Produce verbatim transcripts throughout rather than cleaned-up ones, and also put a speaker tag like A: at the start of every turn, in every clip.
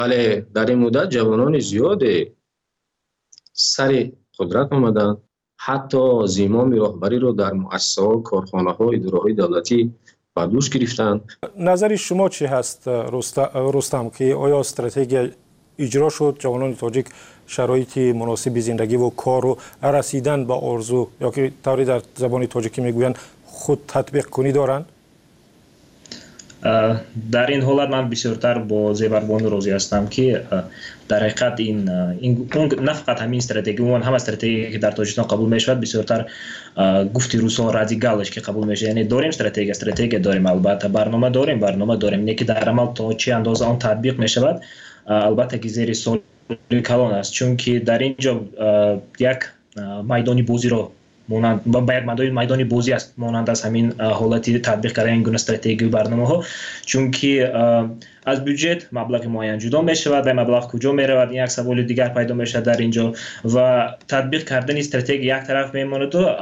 A: ولی در این مدت جوانان زیاده سر قدرت آمدند، حتی زمام راهبری رو در مؤسسات، کارخانه‌ها، اداره‌های دولتی به دوش گرفتند.
B: نظر شما چی هست رستم که آیا استراتژی اجرا شد، جوانان تاجیک شرایط مناسب زندگی و کار و رسیدن به آرزو یا که طوری در زبان تاجیکی میگویند خود تطبیق کنی دارند؟
C: در این حالت من بسیارتر با زیوربانو راضی هستم که در حقیقت این این نه فقط همین استراتژی اون هم استراتژی که در تاجیکستان قبول میشود بسیارتر گفتی روسا رادیکالش که قبول میشه، یعنی داریم استراتژی استراتژی داریم، البته برنامه داریم برنامه داریم اینه که در عمل تا چه اندازه آن تطبیق میشود البته که زیر سوال کلان است، چون که در اینجا یک میدانی بازی رو مانند با یک میدانی بازی است مانند از همین حالتی تطبیق کردن این گونه استراتژی و برنامه ها، چون که از بودجت مبلغ معین جدا می شود و مبلغ کجا می رود یک سوال دیگر پیدا می شود در اینجا و تطبیق کردن استراتژی یک طرف می ماند و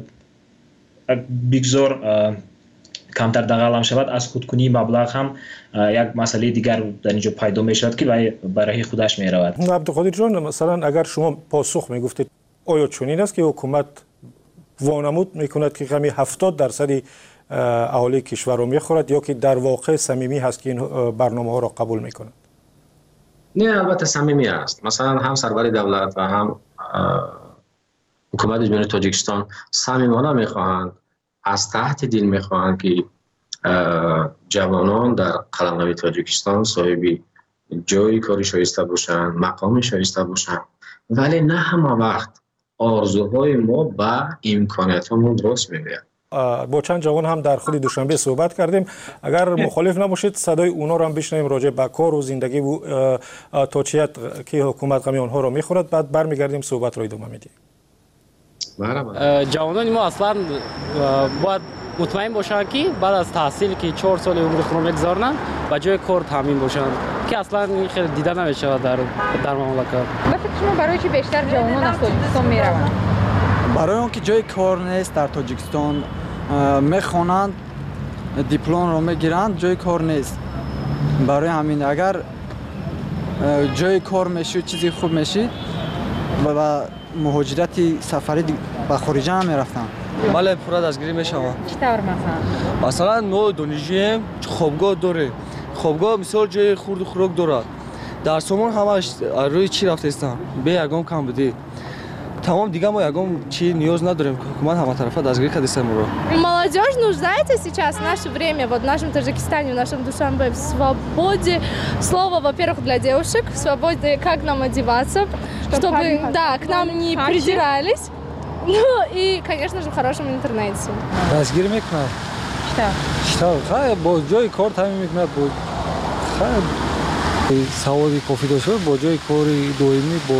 C: بگذار کمتر دغل هم شود از خودکنی مبلغ هم یک مسئله دیگر در اینجا پیدا می شود که برای خودش می رود.
B: عبدالقادر جان، مثلا اگر شما پاسخ می گفتید آیا چنین است که حکومت وانمود میکند که کمی هفتاد درصد اهالی کشور رو میخورد یا که در واقع صمیمی هست که این برنامه ها را قبول میکند؟
A: نه، البته صمیمی است. مثلا هم سرور دولت و هم حکومت جمهوری تاجیکستان صمیمانه میخواهند، از تحت دل میخواهند که جوانان در قلمرو تاجیکستان صاحب جای کاری شایسته باشند، مقام شایسته باشند، ولی نه همه وقت آرزوهای ما با امکاناتمون درست می‌آید.
B: با چند جوان هم در خود دوشنبه صحبت کردیم، اگر مخالف نباشید صدای اونا رو هم بشنویم راجع به کار و زندگی و توجیهات که حکومت غمی آنها رو میخورد، بعد برمیگردیم صحبت رو ادامه میدیم.
D: جوانان ما اصلا باید مطمئن باشن که بعد از تحصیل که چهار سال عمر خود میگذارن با جای کار تامین باشن که اصلا این خیلی دیده نمیشه در در مملکت.
E: به فکر شما برای چی بیشتر جوانان از تاجیکستان میروند؟
F: برای اینکه جای کار نیست در تاجیکستان، میخوانند دیپلم رو میگیرند، جای کار نیست. برای همین اگر جای کار میشود چیزی خوب میشید و مهاجرت سفری به خارج هم میرفتن.
G: بله پورا دستگیری میشم.
E: چطور مثلا؟
G: مثلا ما دانشجویم، خوابگاه داره، خوابگاه مثال جای خورد و خوراک دارد، در سامان همش روی چی رفته استن به یگام کم بده، تمام دیگه мы ягом чи نیاز نداریم که حکومت همه طرفه дозгири кадисем ро.
H: Молодежь нуждается сейчас в наше время, вот в нашем Таджикистане, в нашем Душанбе, в свободе слова, во-первых, для девушек, в свободе, как нам одеваться, чтобы, да, к нам не придирались, ну и, конечно же, в хорошем интернете.
F: دستگیر میکنه.
E: Что?
F: Что? Хай با جای کار تامین میکنه، با خای سوادی کافی داشته با جای کاری دائمی با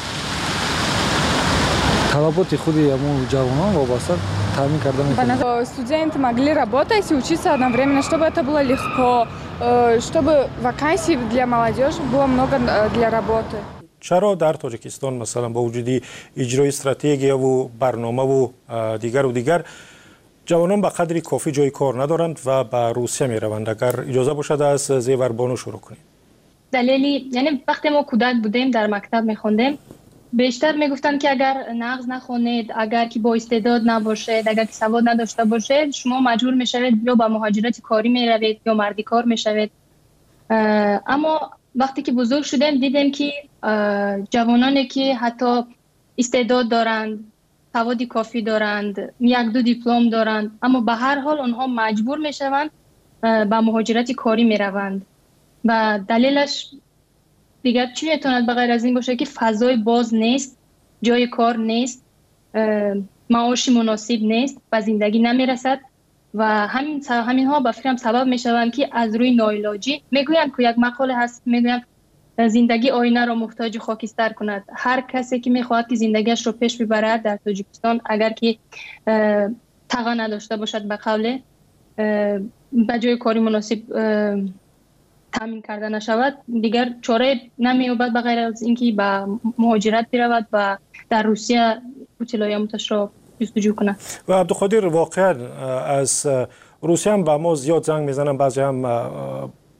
F: талаботи худи ямон ҷавонон вобаста таъмин карда мекунад.
E: Студенты могли работать и учиться одновременно, чтобы это было легко, чтобы вакансий для молодежи было много для работы.
B: چرا در تاجیکستان مثلا با وجود اجرای استراتژی و برنامه و دیگر و دیگر جوانان به قدری کافی جای کار ندارند و به روسیه میروند؟ اگر اجازه باشد از زیوربانو شروع کنیم.
I: دلیلی یعنی وقتی ما کودک بودیم در مکتب میخوندیم بیشتر میگفتن که اگر نقض نخونید، اگر که با استعداد نباشید، اگر که سواد نداشته باشید، شما مجبور میشوید یا با مهاجرت کاری میروید یا مردی کار میشوید. اما وقتی که بزرگ شدیم دیدیم که جوانانی که حتی استعداد دارند، سواد کافی دارند، یک دو دیپلم دارند، اما به هر حال آنها مجبور میشوند با مهاجرت کاری میروند و دلیلش دیگر چی میتواند به غیر از این باشه که فضای باز نیست، جای کار نیست، معاشی مناسب نیست و زندگی نمیرسد و همین همین ها به فکرم سبب میشوند که از روی ناعلاجی میگویند که یک مقاله هست میگویند زندگی آینه را محتاج خاکستر کند. هر کسی که میخواهد که زندگیش رو پیش ببرد در تاجیکستان اگر که تقا نداشته باشد به قوله به جای کاری مناسب تامین کرده نشود دیگر چاره نمی‌یابد به غیر از اینکه به مهاجرت برود و در روسیه اطلاعاتش را جستجو کنه.
B: و عبدالقادر واقعا از روسیه هم به ما زیاد زنگ میزنن، بعضی هم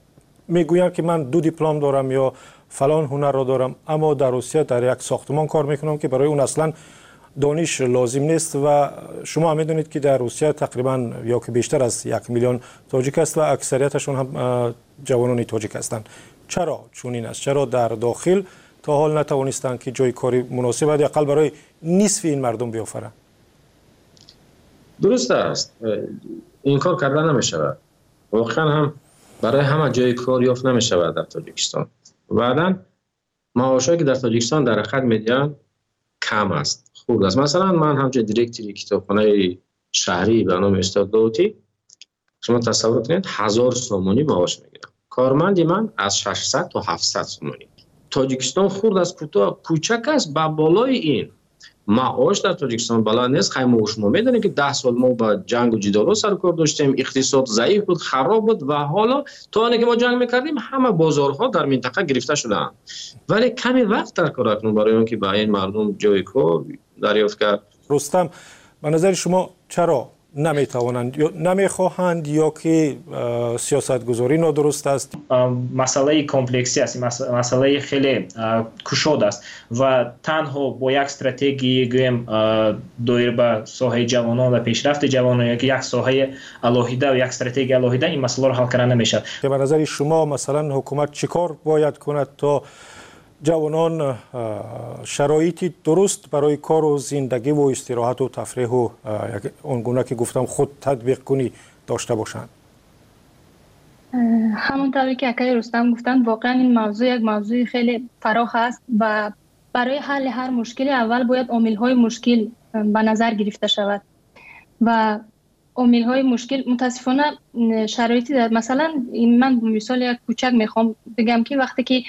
B: میگویند که من دو دیپلم دارم یا فلان هنر را دارم، اما در روسیه در یک ساختمان کار میکنم که برای اون اصلا دانش لازم نیست و شما هم میدونید که در روسیه تقریبا یا که بیشتر از یک میلیون تاجیک است و اکثریتشون هم جوانان تاجیک هستند. چرا چنین است؟ چرا در داخل تا حال نتوانستند که جای کاری مناسب و حداقل برای نصف این مردم بیافرند؟
A: درست است، این کار کردن نمی شود. واقعا هم برای همه جای کار یافت نمی شود در تاجیکستان. بعداً معاشایی که در تاجیکستان در حقیقت میدن کم است، خوب است. مثلا من همچه دیرکتری کتابخانه شهری به نام استاد داوطی، شما تصور کنید هزار سومونی معاش میگیرم. کارمندی من از ششصد تا هفتصد سومونی. تاجیکستان خورد از کوتاه کوچک است، با بالای این معاش در تاجیکستان بالا نیست. خیلی شما میدونید که ده سال ما با جنگ و جدال سر کار داشتیم، اقتصاد ضعیف بود، خراب بود و حالا تا آنی که ما جنگ میکردیم همه بازارها در منطقه گرفته شدن. ولی کمی وقت در کار کنیم برای اون که با این مردم جای کار دریافت کرد.
B: رستم، به نظر شما چرا نمیتوانند یا نمیخواهند یا که سیاست گذاری نادرست است؟
C: مسئله کمپلکسی است، مسئله خیلی کشاد است و تنها با یک استراتژی گویم دایر به ساحه جوانان و پیشرفت جوانان یا یک ساحه الهیده و یک استراتژی الهیده این مسئله رو حل کردن نمیشه.
B: که به نظر شما مثلا حکومت چیکار باید کند تا جوانان شرایطی درست برای کار و زندگی و استراحت و تفریح و اونگونه که گفتم خود تطبیق کنی داشته باشند؟
I: همونطوری که اکای رستم گفتن واقعا این موضوع یک موضوع خیلی فراخ است و برای حل هر مشکل اول باید عامل‌های مشکل به نظر گرفته شود و عامل‌های مشکل متاسفانه شرایطی دارد. مثلا من مثال یک کوچک میخوام بگم که وقتی که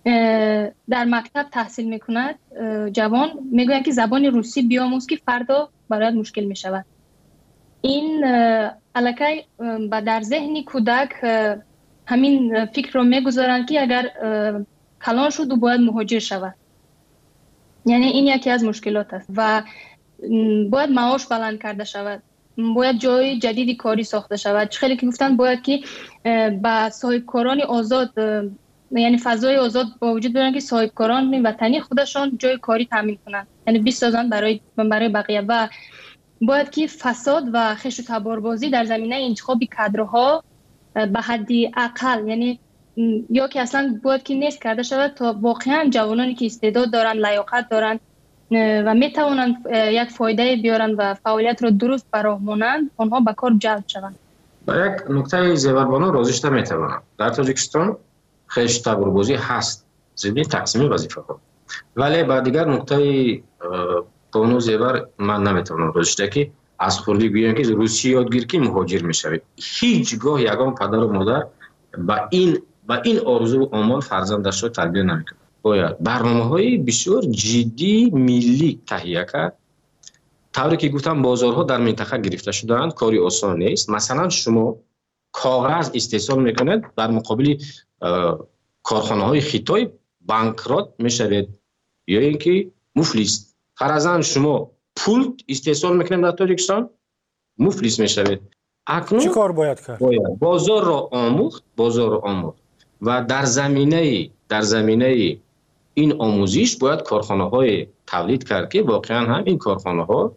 I: در مکتب تحصیل میکند جوان میگوید که زبان روسی بیاموز که فردا برایت مشکل میشود. این الکی با در ذهن کودک همین فکر رو میگذارند که اگر کلان شد و باید مهاجر شود. یعنی این یکی از مشکلات است و باید معاش بلند کرده شود، باید جای جدیدی کاری ساخته شود. خیلی که گفتن باید که با صاحبکاران آزاد، یعنی فضای آزاد با وجود بیارن که صاحبکاران وطنی خودشان جای کاری تامین کنند، یعنی بسازن برای برای بقیه. و باید که فساد و خش و تباربازی در زمینه انتخاب کادرها به حدی اقل، یعنی یا که اصلا باید که نیست کرده شود تا واقعا جوانانی که استعداد دارن، لیاقت دارن و میتوانند یک فایده بیارن و فعالیت رو درست براهمونند، آنها به کار جلب شوند.
A: با یک نکته زیوربانا راضیشته میتوانم. در تاجیکستان خش تباربازی هست ضمن تقسیم وظیفه ها، ولی با دیگر نکته قانون زیور من نمیتوانم راضیشته که از خوردی گویم که روسی یادگیر که مهاجر میشوید. هیچگاه یگان پدر و مادر با این با این آرزو و آمال فرزندش را تربیت نمیکنه. باید برنامه‌های بسیار جدی ملی تهیه کرد. طوری که گفتم بازارها در منطقه گرفته شدند، کاری آسان نیست. مثلا شما کاغذ استحصال میکنید، در مقابل کارخانه‌های خیتای بانکرات میشوید یا اینکه مفلس. فرضاً شما پول استحصال میکنید در تاجیکستان، مفلس میشوید. اکنون
B: چه کار باید کرد؟
A: باید بازار را آموخت، بازار را آموخت و در زمینه در زمینه این آموزش باید کارخانه‌های تولید کرد که واقعا هم این کارخانه‌ها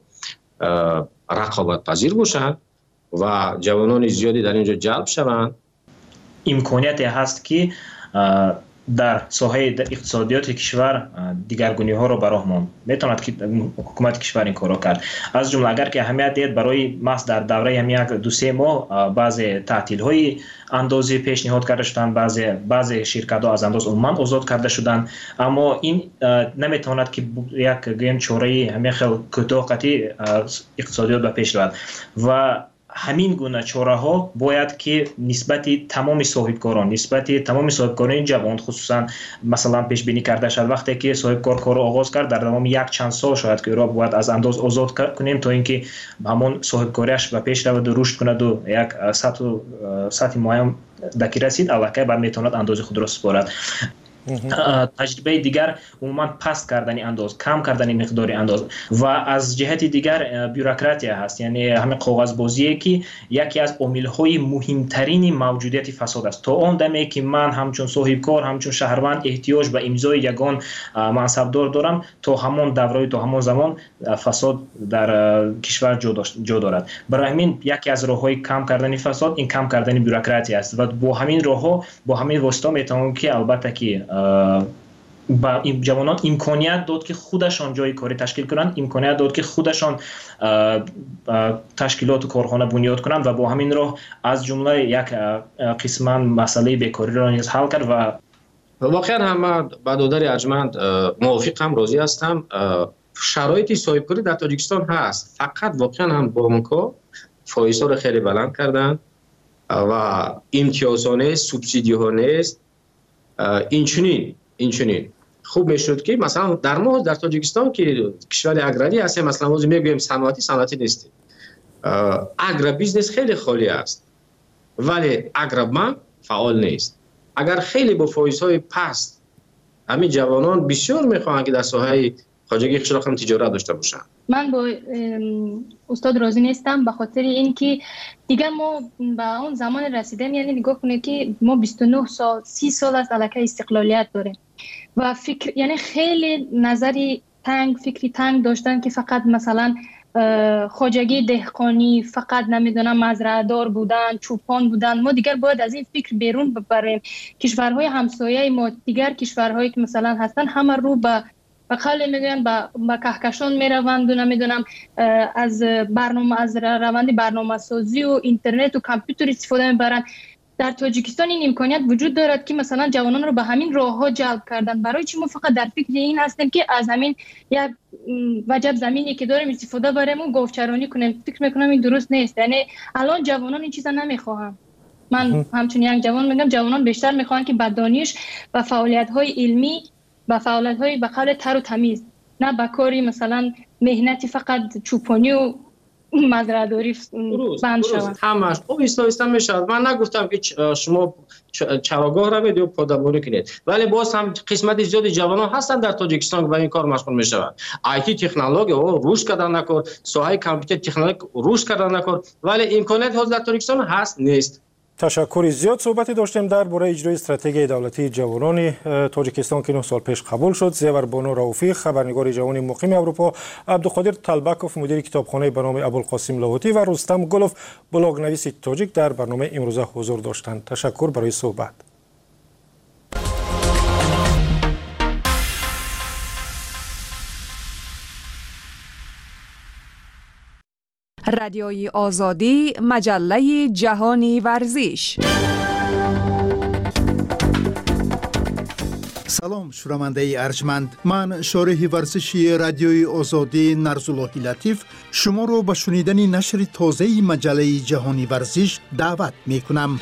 A: رقابت پذیر باشند و جوانان زیادی در اینجا جلب شوند.
C: امکانیتی هست که در ساحه اقتصادیات کشور دیگرگونی ها را براهمان میتواند که حکومت کشور این کارا کرد. از جمله اگر که اهمیت دید برای محض در دوره هم یک دو سه ماه بعض تعطیل های اندازی پیشنهاد کرده شدند، بعضی بعضی شرکت ها از انداز عموما آزاد کرده شدند، اما این نمیتواند که یک گیم چوره همین خیلی کوتاه قطعی اقتصادیات به پیش رود و همین گونه چاره ها باید که نسبت تمام صاحبکاران، نسبت تمام صاحبکاران جوان خصوصا مثلا پیش بینی کرده شد. وقتی که صاحبکار کار آغاز کرد در دوام یک چند سال شاید که را باید از انداز آزاد کنیم تا اینکه همون صاحبکاریش به پیش رود و رشد کند و یک سطح سطح معین دکی رسید، الکی بعد میتواند انداز خود را سپارد. تجربه دیگر عموما پست کردن انداز، کم کردن مقدار انداز و از جهت دیگر بیوروکراتیا هست، یعنی همین کاغذبازی که یکی از عامل‌های مهمترین موجودیت فساد است. تا اون دمی که من همچون صاحب کار، همچون شهروند احتیاج به امضای یگان منصبدار دارم، تا همون دوره تا همون زمان فساد در کشور جا دارد. برای همین یکی از راه‌های کم کردن فساد این کم کردن بیوروکراتی است و با همین راه‌ها با همین واسطه میتونم که البته که با این جوانان امکانیت داد که خودشان جای کاری تشکیل کنند، امکانیت داد که خودشان تشکیلات و کارخانه بنیاد کنند و با همین راه از جمله یک قسمت مسئله بیکاری را نیز حل کرد. و
A: واقعا هم برادر ارجمند موافقم، راضی هستم. شرایط صاحبکاری در تاجیکستان هست، فقط واقعا هم بانک‌ها فایزها رو خیلی بلند کردن و امتیازها نیست، سوبسیدی ها نیست. این چنین این چنین خوب میشد که مثلا در ما در تاجیکستان که کشور اگراری هستیم، مثلا ما میگویم صنعتی صنعتی نیست، اگرا بیزنس خیلی خالی است ولی اگرا فعال نیست. اگر خیلی با فایزهای پست همین جوانان بسیار میخواهند که در ساحه خواجگی خشلاق هم تجارت داشته باشند.
I: من با استاد راضی نیستم به خاطر اینکه دیگه ما به اون زمان رسیدیم، یعنی نگاه کنید که ما بیست و نه سال سی سال از علاقه استقلالیت داریم و فکر یعنی خیلی نظری تنگ فکری تنگ داشتن که فقط مثلا خواجگی دهقانی، فقط نمیدونم مزرعه دار بودن، چوپان بودن. ما دیگر باید از این فکر بیرون ببریم. کشورهای همسایه ما، دیگر کشورهایی که مثلا هستن، همه رو به بقال میگن با با کهکشان میروند و نمیدونم از برنامه از روند برنامه سازی و اینترنت و کامپیوتر استفاده میبرن. در تاجیکستان این امکانیت وجود دارد که مثلا جوانان رو به همین راهها جلب کردن. برای چی ما فقط در فکر این هستیم که از همین یک وجب زمینی که داریم استفاده بریم و گاوچرانی کنیم؟ فکر میکنم این درست نیست. یعنی الان جوانان این چیزا نمیخواهن. من همچون یک جوان میگم جوانان بیشتر میخوان که با دانش و فعالیت‌های علمی با فعالیت‌های به قول تر و تمیز، نه با کاری مثلا مهنتی فقط چوپانی و مزرعه‌داری بند شود.
A: همش او ایستا میشود. من نگفتم که شما چراگاه رو بدید و پادبانی کنید، ولی باز هم قسمت زیادی جوانان هستن در تاجیکستان که به این کار مشغول میشوند. آیتی تکنولوژی او رشد کردن نکرد، ساحه کامپیوتر تکنولوژی رشد کردن نکرد، ولی امکانات ها در تاجیکستان هست نیست.
B: تشکری. زیاد صحبتی داشتیم درباره اجرای استراتژی دولتی جوانان تاجیکستان که نه سال پیش قبول شد. زیور بانو رؤوفی، خبرنگار جوان مقیم اروپا، عبدالقادر طلبکوف، مدیر کتابخانه به نام ابوالقاسم لاهوتی و رستم گلوف، بلاگنویس تاجیک در برنامه امروزه حضور داشتند. تشکر برای صحبت.
J: رادیوی آزادی، مجله جهانی ورزش.
K: سلام شنونده ارجمند، من شارح ورزشی رادیوی آزادی نرزالله لطیف شما رو به شنیدن نشر تازه مجله جهانی ورزش دعوت می کنم.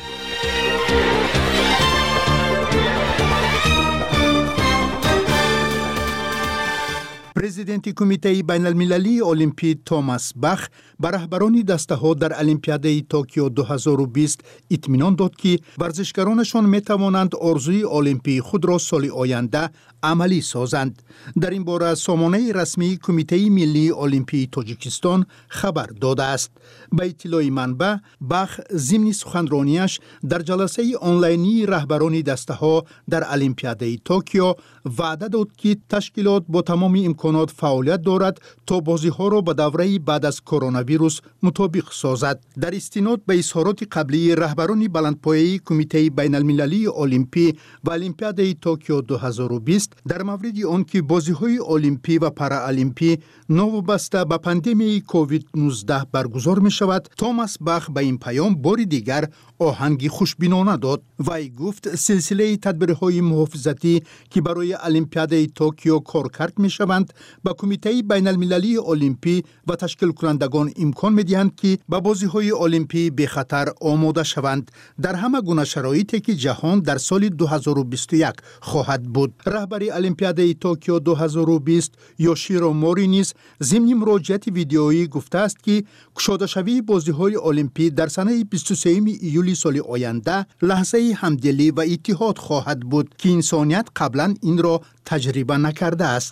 K: پرزیدنت کمیته بین المللی المپی توماس باخ به رهبران دسته‌ها در المپیاد توکیو دو هزار و بیست اطمینان داد که ورزشکارانشان می توانند آرزوی المپی خود را سال آینده عملی سازند. در این باره سامانه رسمی کمیته ملی المپی تاجیکستان خبر داده است. به اطلاع منبع، باخ ضمن سخنرانیش در جلسه آنلاینی رهبران دسته‌ها در المپیاد توکیو وعده داد که تشکیلات با تمام امکانات فعالیت دارد تا بازی‌ها را به دوره بعد از کرونا ویروس مطابق سازد. در استناد به اظهارات قبلی رهبران بلندپایه کمیته بین المللی المپی و المپیاد توکیو دو هزار و بیست در مورد آنکه بازی‌های المپی و پارالمپی نوبسته به پاندمی کووید نوزده برگزار می شود، توماس باخ به این پیام بار دیگر آهنگی خوشبینانه داد. وی گفت سلسله تدبیرهای محافظتی که برای المپیاد توکیو کار کرد می شوند به کمیته بین المللی المپی و تشکیل کنندگان امکان می‌دهند که به بازی‌های المپی به خطر آماده شوند در همه گونه شرایطی که جهان در سال دو هزار و بیست و یک خواهد بود. رهبر المپیاد توکیو دو هزار و بیست یوشیرو موری نیز ضمن مراجعه ویدئویی گفته است که گشوده شوی بازی‌های المپی در سنه بیست و سوم ایولی سال آینده لحظه همدلی و اتحاد خواهد بود که انسانیت قبلا این را تجربه نکرده است.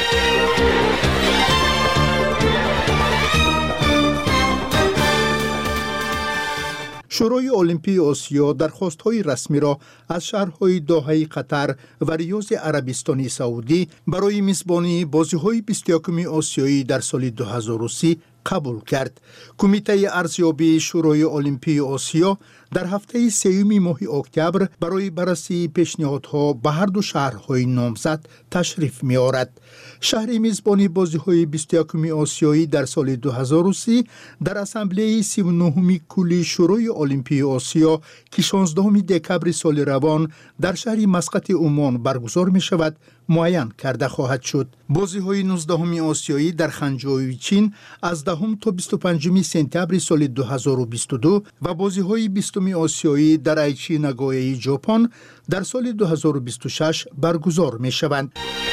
K: شورای المپی آسیا درخواست‌های رسمی را از شهرهای دوحه قطر و ریاض عربستان سعودی برای میزبانی بازی‌های بیست و یکم آسیایی در سال دو هزار و سی قبول کرد. کمیته ارزیابی شورای المپی آسیا در هفته سوم ماه اکتبر برای بررسی پیشنهادها به هر دو شهرهای نامزد تشریف می‌آورد. شهر میزبانی بازی‌های بیست و یکم آسیایی در سال دو هزار و سی در اسامبله سی و نهم کل شورای المپی آسیا که شانزدهم دکبر سال روان در شهر مسقط عمان برگزار می‌شود معین کرده خواهد شد. بازی‌های نوزدهم آسیایی در خنجوی چین از دهم تا بیست و پنجم سپتامبر سال دو هزار و بیست و دو و بازی‌های بیستم آسیایی در ایچی ناگویا ژاپن در سال دو هزار و بیست و شش برگزار می‌شوند.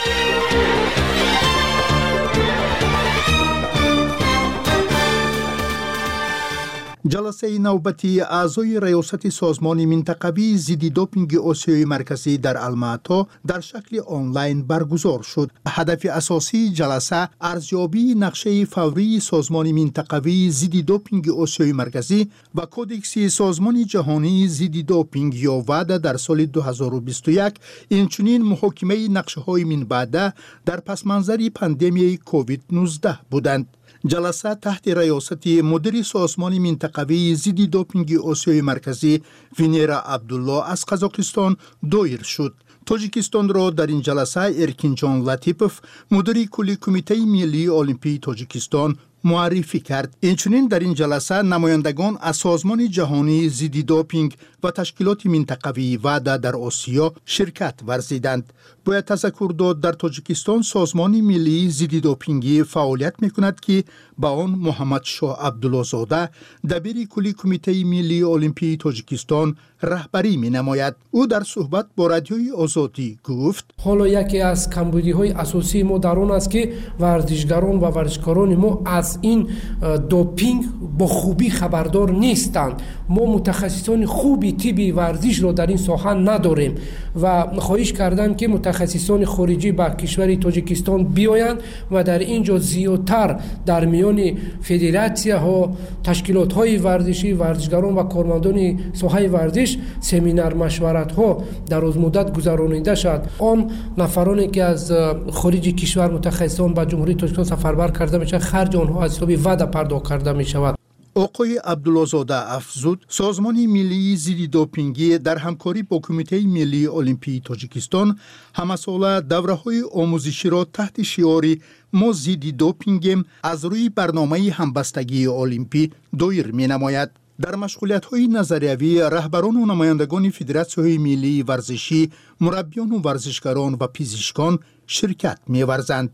K: جلسه نوبتی اعضای ریاست سازمان منطقوی ضد دوپینگ آسیای مرکزی در الماتا در شکل آنلاین برگزار شد. هدف اساسی جلسه ارزیابی نقشه فوری سازمان منطقوی ضد دوپینگ آسیای مرکزی و کدکس سازمان جهانی ضد دوپینگ یا ودا در سال دو هزار و بیست و یک، اینچنین محاکمه نقشه‌های من بعد در پس منظر پاندمی کووید نوزده بودند. جلسه تحت ریاست مدیر سازمان منطقوی ضد دوپینگ آسیای مرکزی وینرا عبدالله از قزاقستان دایر شد. تاجیکستان را در این جلسه ارکینجان لطیپوف مدیر کلی کمیته ملی المپی تاجیکستان معرفی کرد. اینچنین در این جلسه نمایندگان از سازمان جهانی ضد دوپینگ و تشکیلات منطقوی ودا در آسیا شرکت ورزیدند. باید تذکر داد در تاجیکستان سازمان ملی ضد دوپینگی فعالیت می‌کند که با آن محمد شاه عبدالله زاده دبیر کلی کمیته ملی المپی تاجیکستان رهبری می‌نماید. او در صحبت با رادیوی آزادی گفت:
L: حالا یکی از کمبودی‌های اساسی ما در آن است که ورزشگران و ورزشکاران ما از این دوپینگ با خوبی خبردار نیستند. ما متخصصان خوبی طبی ورزش را در این ساحه نداریم و خواهش کردم که متخصصان خارجی به کشور تاجیکستان بیایند و در اینجا زیادتر در میان فدراسیون ها، تشکیلات های ورزشی، ورزشگران و کارمندان ساحه ورزش سمینار مشورت ها در از مدت گذرانیده شد. آن نفرانی که از خارج کشور متخصصان به جمهوری تاجیکستان سفربر کرده میشن خرج آنها از حساب ودا پرداخت کرده می شود.
K: آقای عبدالله زاده افزود سازمان ملی ضد دوپینگی در همکاری با کمیته ملی المپی تاجیکستان همساله دوره‌های آموزشی را تحت شعار ما ضد دوپینگیم از روی برنامه همبستگی المپی دایر می‌نماید. در مشغولیت‌های نظریوی رهبران و نمایندگان فدراسیون ملی ورزشی، مربیان و ورزشکاران و پزشکان شرکت می‌ورزند.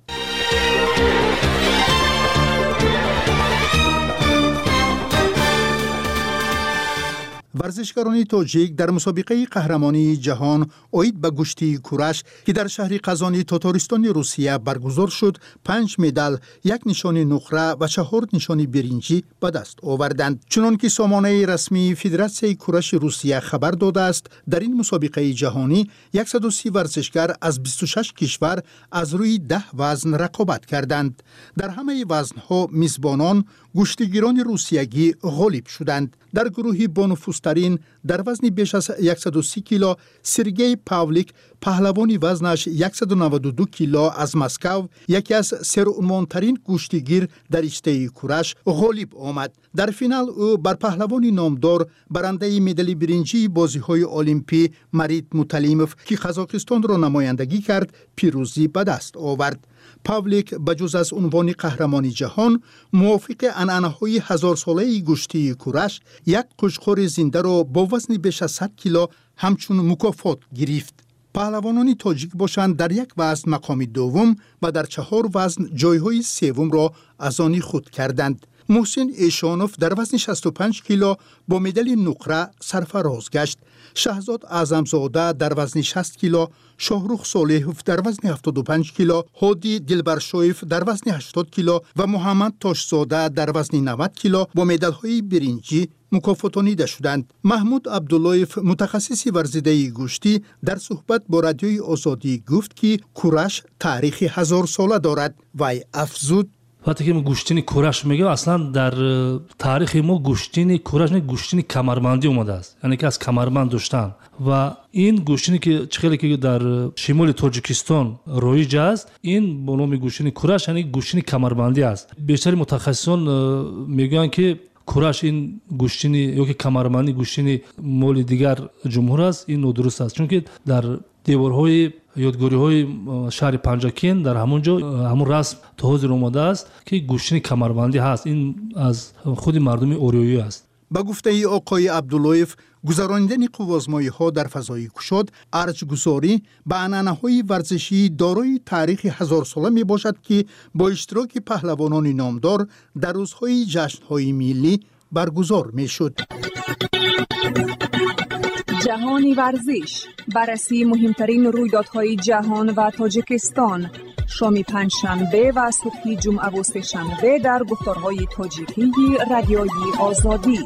K: ورزشکاران تاجیک در مسابقه قهرمانی جهان اوید به گشتی کورش که در شهر قزانی تاتارستان روسیه برگزار شد پنج مدال، یک نشان نقره و چهار نشان برنجی به دست آوردند. چنانکه سامانه رسمی فدراسیون کورش روسیه خبر داده است در این مسابقه جهانی صد و سی ورزشکار از بیست و شش کشور از روی ده وزن رقابت کردند. در همه وزنها میزبانان گشتیگیران روسیگی غالب شدند. در گروه بانفوذترین در وزن بیش از صد و سی کیلو سرگئی پاولیک پهلوانی وزنش صد و نود و دو کیلو از مسکو یکی از سرعنوانترین گشتیگیر در رشته کورش غالب آمد. در فینال او بر پهلوانی نامدار برنده مدال برنجی بازی‌های المپی مرید متلیموف که قزاقستان را نمایندگی کرد پیروزی به دست آورد. پاولیک بجز از عنوان قهرمانی جهان موافق عنعنه‌های هزار ساله گشتی کورش یک قشقور زنده را با وزن بیش از صد کیلو همچون مکافات گرفت. پهلوانان تاجیک باشند در یک وزن مقام دوم و در چهار وزن جایهای سوم را از آن خود کردند. محسن ایشانوف در وزن شصت و پنج کیلو با مدال نقره سرفراز گشت. شهزاد اعظمزاده در وزن شصت کیلو، شاهرخ صالحوف در وزن هفتاد و پنج کیلو، هادی دلبرشایف در وزن هشتاد کیلو و محمد تاشزاده در وزن نود کیلو با مدال‌های برنجی مکافاتانیده شدند. محمود عبداللهیف متخصص ورزیده گوشتی در صحبت با رادیوی آزادی گفت که کورش تاریخ هزار ساله دارد و افزود
M: وقتی که ما گوشتین کورش میگه اصلا در تاریخ ما گوشتین کورش نه گوشتین کمربندی اومده است، یعنی که از کمربند داشتن و این گوشتینی که چخیلی که در شمال تاجیکستان رایج است این به نام گوشتین کورش یعنی گوشتین کمربندی است. بیشتر متخصصان میگن که کورش این گوشتینی یا که کمربندی گوشتین مال دیگر جمهور است، این نادرست است، چون که در دیوارهای یادگاری های شهر پنجاکین در همونجا همون رسم تا حاضر اومده است که گوشتین کمربندی هست. این از خود مردم اوریایی است.
K: با گفته ای آقای عبداللهیف گذراندن قوازمایی ها در فضای گشاد ارجگذاری به عنعنه‌های ورزشی دارای تاریخ هزار ساله می باشد که با اشتراک پهلوانان نامدار در روزهای جشن‌های ملی برگزار می شد.
J: جهانی ورزش، بررسی مهمترین رویدادهای جهان و تاجیکستان، شام پنجشنبه و صبح جمعه و سه‌شنبه در گفتارهای تاجیکی رادیوی آزادی.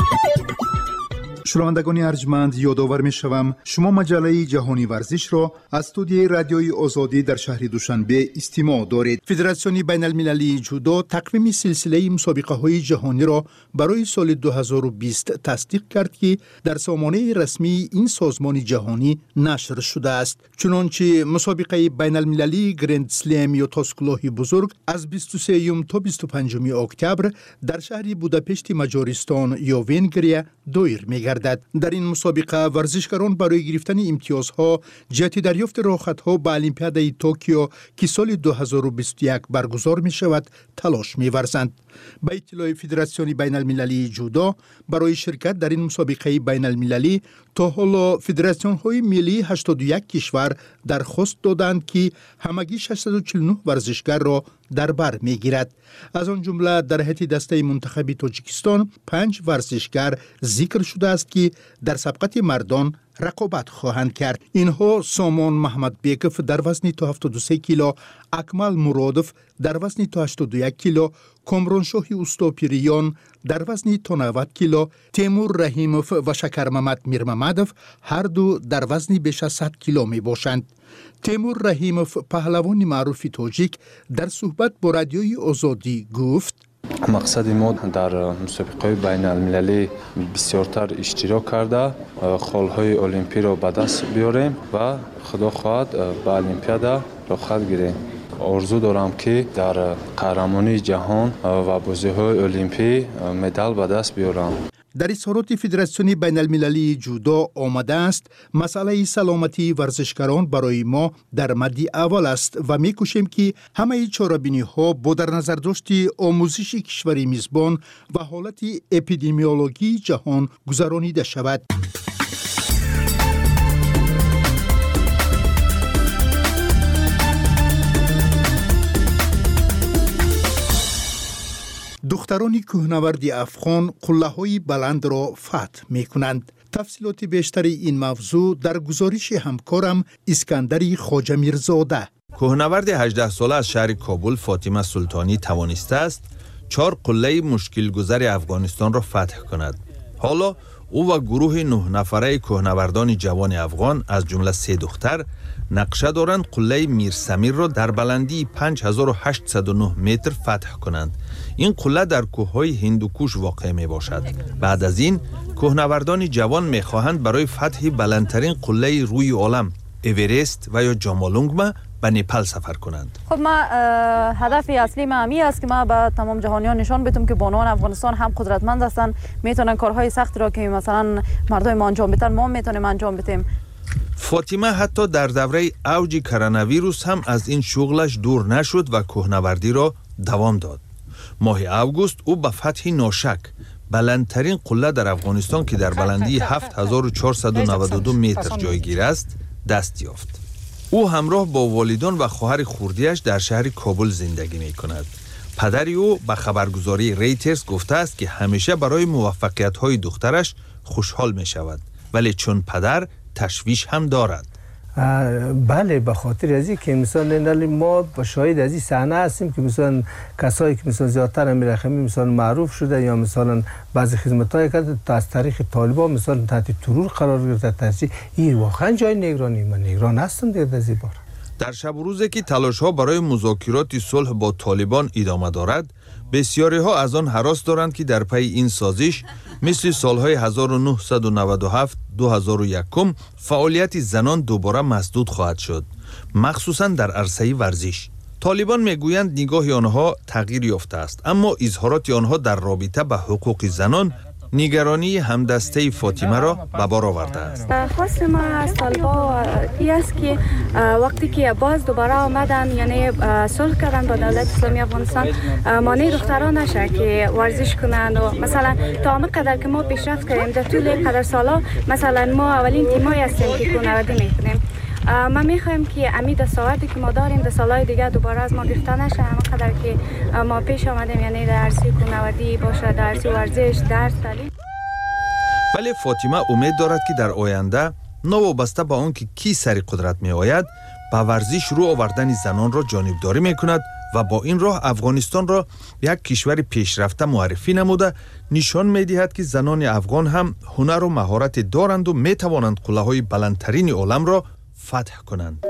K: شنوندگان ارجمند، یادآور می‌شوم شما مجله جهانی ورزش را از استودیوی رادیوی آزادی در شهر دوشنبه استماع دارید. فدراسیون بین المللی جودو تقویم سلسله مسابقه‌های جهانی را برای سال دو هزار و بیست تصدیق کرد که در سامانه رسمی این سازمان جهانی نشر شده است. چنانچه مسابقه بین المللی گرند سلم یا تاسکلاه بزرگ از بیست و سه تا بیست و پنج اکتبر در شهر بوداپشت مجارستان یا ونگریا دایر می‌گردد. در این مسابقه ورزشکاران برای گرفتن امتیازها جهت دریافت راحت‌ها به المپیادای توکیو که سال دو هزار و بیست و یک برگزار می شود تلاش می‌ورزند. به اطلاع فدراسیون بین المللی جودو برای شرکت در این مسابقه بین المللی تا حالا فدراسیون‌های ملی هشتاد و یک کشور درخواست دادند که همگی ششصد و چهل و نه ورزشکار را در بر می‌گیرد. از آن جمله در هیئت دسته منتخب تاجیکستان پنج ورزشکار ذکر شده است که در سبقت مردان رقابت خواهند کرد. اینها سامان محمد بیکف در وزن تا هفتاد و سه کیلو، اکمل مرادف در وزن تا هشتاد و یک کیلو، کامرانشاه اوستاپیریان در وزن تا نود کیلو، تیمور رحیموف و شکر محمد میرممدوف هر دو در وزن بیش از صد کیلو می باشند. تیمور رحیموف پهلوان معروف تاجیک در صحبت با رادیوی آزادی گفت
N: مقصد ما در مسابقه بین المللی بسیارتر اشتراک کرده خالهای المپی را به دست بیاریم و خدا خواهد به المپیادا رخصت گیریم. آرزو دارم که در قهرمانی جهان و بازی‌های المپی مدال به دست بیارم.
K: در اظهارات فدراسیون بین المللی جودو آمده است مسئله سلامتی ورزشکاران برای ما در مد اول است و می‌کوشیم که همه چاره‌بینی‌ها با در نظر داشت آموزش کشوری میزبان و حالت اپیدمیولوژی جهان گذرانیده شود. دختران کوهنورد افغان قله‌های بلند را فتح می‌کنند. تفصیلات بیشتر این موضوع در گزارش همکارم اسکندر خواجه میرزاده.
O: کوهنورد هجده ساله از شهر کابل فاطمه سلطانی توانسته است چهار قله مشکل گذر افغانستان را فتح کند. حالا او و گروه نه نفره کوهنوردان جوان افغان از جمله سه دختر نقشه دارند قله میر سمیر را در بلندی پنج هزار و هشتصد و نه متر فتح کنند. این قله در کوههای هندوکوش واقع می باشد. بعد از این کوهنوردان جوان می خواهند برای فتح بلندترین قله روی عالم اورست و یا جامالونگما به نپال سفر کنند.
P: خب ما هدف اصلی ما همی است که ما به تمام جهانیان نشان بدیم که بانوان افغانستان هم قدرتمند هستند، میتونن کارهای سخت را که مثلا مردم ما انجام بدن ما میتونیم انجام بدیم.
O: فاطمه حتی در دوره اوج کرونا ویروس هم از این شغلش دور نشد و کوهنوردی را دوام داد. ماه اوگوست او به فتح ناشک بلندترین قله در افغانستان که در بلندی هفت هزار و چهارصد و نود و دو متر جایگیر است دست یافت. او همراه با والدان و خواهر خردیش در شهر کابل زندگی می کند. پدری او به خبرگزاری ریترز گفته است که همیشه برای موفقیت‌های دخترش خوشحال می شود، ولی چون پدر تشویش هم دارد.
Q: بله، به خاطر از این که مثلا ما با شاهد از این صحنه هستیم که مثلا کسایی که مثلا زیادتر امیر رحیمی مثلا معروف شده یا مثلا بعضی خدمت‌های کرده تا از طریق طالبان مثلا تحت ترور قرار گرفته. تاثیر این واقعا جای نگرانی، من نگران هستم دیگه از این بار.
O: در شب و روزی که تلاش‌ها برای مذاکرات صلح با طالبان ادامه دارد، بسیاری ها از آن هراس دارند که در پی این سازش مثل سالهای هزار و نهصد و نود و هفت دو هزار و یک فعالیت زنان دوباره مسدود خواهد شد، مخصوصا در عرصه ورزش. طالبان میگویند نگاه آنها تغییر یافته است، اما اظهارات آنها در رابطه به حقوق زنان نگرانی همدسته فاطمه را به بار آورده است.
R: خواست ما از طالبان این است که وقتی که باز دوباره آمدن، یعنی صلح کردن با دولت اسلامی افغانستان، مانع دختران نشه که ورزش کنند و مثلا تا همه قدر که ما پیشرفت کردیم در طول قدر سالا، مثلا ما اولین تیمایی هستیم که کوهنوردی میکنیم. ما میخوایم که امید دستاوردی که ما داریم در سالهای دیگه دوباره از ما گرفته نشه، همه قدر که ما پیش آمدیم، یعنی در عرصه کوهنوردی باشه، در عرصه ورزش، درس، تعلیم.
O: ولی فاطمه امید دارد که در آینده نوابسته به آن که کی سر قدرت می آید، به ورزش رو آوردن زنان را جانبداری می کند و با این راه افغانستان را یک کشور پیشرفته معرفی نموده نشان می دهد که زنان افغان هم هنر و مهارت دارند و می توانند قله های بلندترین عالم را فتح کنند.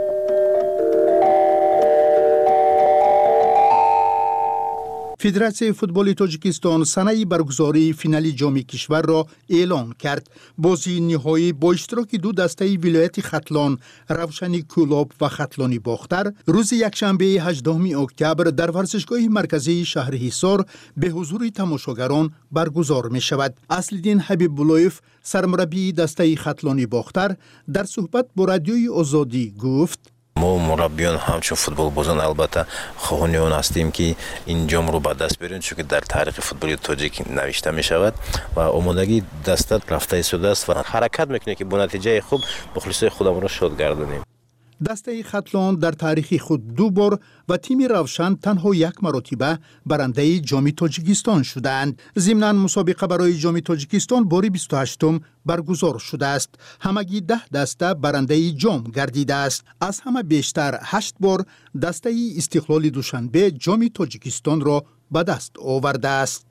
K: فدراسیون فوتبال تاجیکستان سنه برگزاری فینال جام کشور را اعلان کرد. بازی نهایی با اشتراک دو دسته ولایت ختلان، روشنی کولاب و ختلانی باختر روز یکشنبه هجدهم اکتبر در ورزشگاه مرکزی شهر حصار به حضور تماشاگران برگزار می شود. اصلدین حبیب بلویف، سرمربی دسته ختلانی باختر، در صحبت با رادیوی آزادی گفت:
S: ما مربیان همچون فوتبال بازان البته خواهانیان هستیم که این جام رو به دست بیاریم، چون که در تاریخ فوتبال تاجیک نوشته می شود و آمادگی دست رفته ایستاده است و حرکت میکنه که با نتیجه خوب مخلصای خودمون را شاد گردانیم.
K: دسته ختلان در تاریخ خود دو بار و تیم روشن تنها یک مرتبه برنده جام تاجیکستان شدند. ضمناً مسابقه برای جام تاجیکستان باری بیست و هشتم برگزار شده است. همگی ده دسته برنده جام گردیده است. از همه بیشتر هشت بار دسته استقلال دوشنبه جام تاجیکستان را به دست آورده است.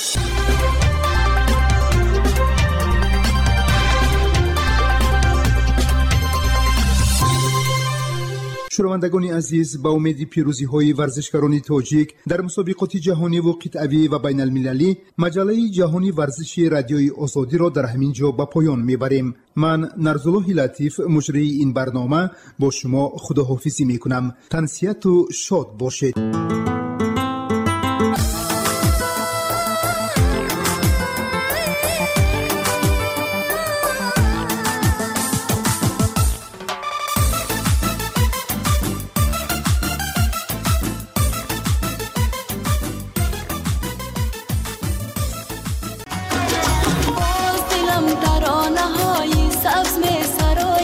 K: شنوندگان عزیز، با امید پیروزی های ورزشکاران تاجیک در مسابقات جهانی و قطعی و بین المللی، مجله جهانی ورزشی رادیوی آزادی را در همین جا به پایان میبریم. من نرزالله لطیف، مجری این برنامه، با شما خداحافظی میکنم. تنسیت و شاد باشید.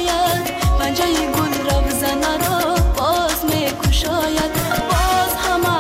T: باز همه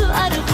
T: تو